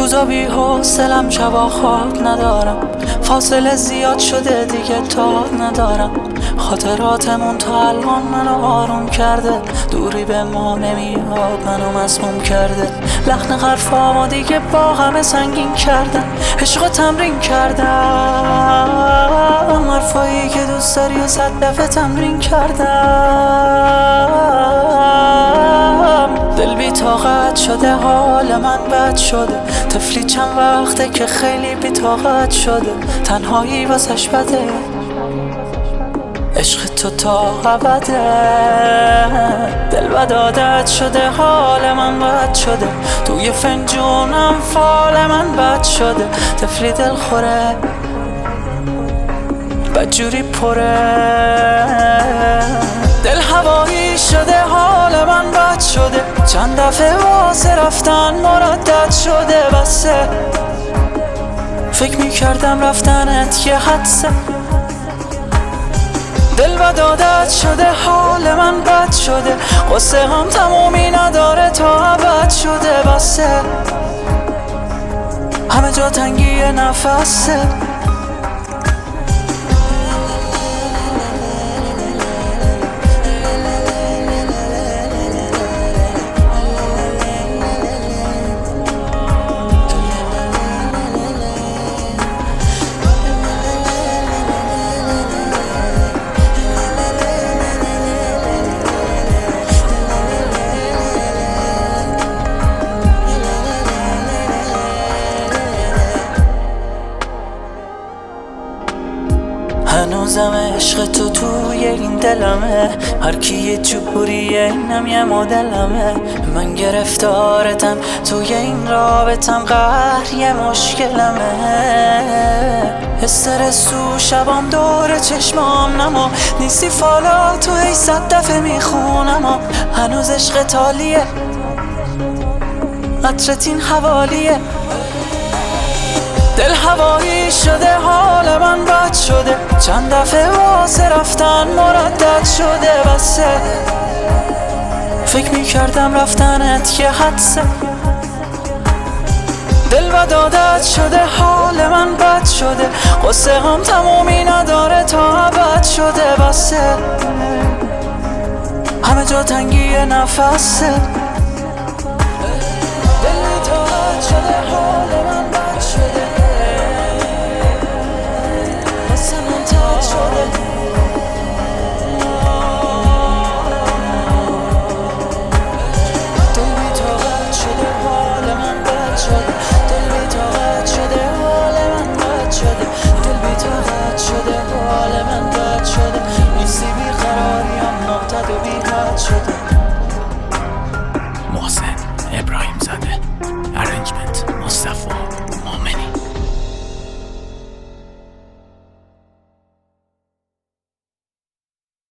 روزا بی حوصلم، شبا خواب ندارم، فاصله زیاد شده دیگه تاب ندارم. خاطراتمون تا الان منو آروم کرده، دوری به ما نمیاد منو مسموم کرده. لحن حرفامو دیگه با همه سنگین کردم، عشق تمرین کردم، حرفایی که دوست داری و 100 دفعه تمرین کردم. دل بی طاقت شده، حال من بد شده، طفلی چند وقته که خیلی بی طاقت شده. تنهایی واسش بده، عشق تو تا ابده. دل بد عادت شده، حال من بد شده، توی فنجونم فال من بد شده. طفلی دل خوره، بدجوری پره، دل هوایی شده، حال من بد شده. چند دفعه واسه رفتن مردد شده، بسه فکر میکردم رفتنت یه حدسه. دل بد عادت شده، حال من بد شده، قصه هم تمومی نداره تا ابد شده. بسه همه جا تنگی نفسه. هنوزم عشق تو توی این دلمه، هر کی یه جوریه اینم یه مدلمه. من گرفتارتم توی این رابطم، قهر یه مشکلمه. استرس تو شبام دور چشمام نما، نیستی فالا تو هی 100 دفعه میخونم. هنوز عشق تالیه، عطرت این حوالیه. دل هوایی شده، حال من بد شده، چند دفعه واسه رفتن مردد شده. بسه فکر میکردم رفتنت یه حدسه. دل بد عادت شده، حال من بد شده، قصه هم تمومی نداره تا ابد شده. بسه همه جا تنگی نفسه. دل بی طاقت شده، حال من بد شده، قصه من تد شده.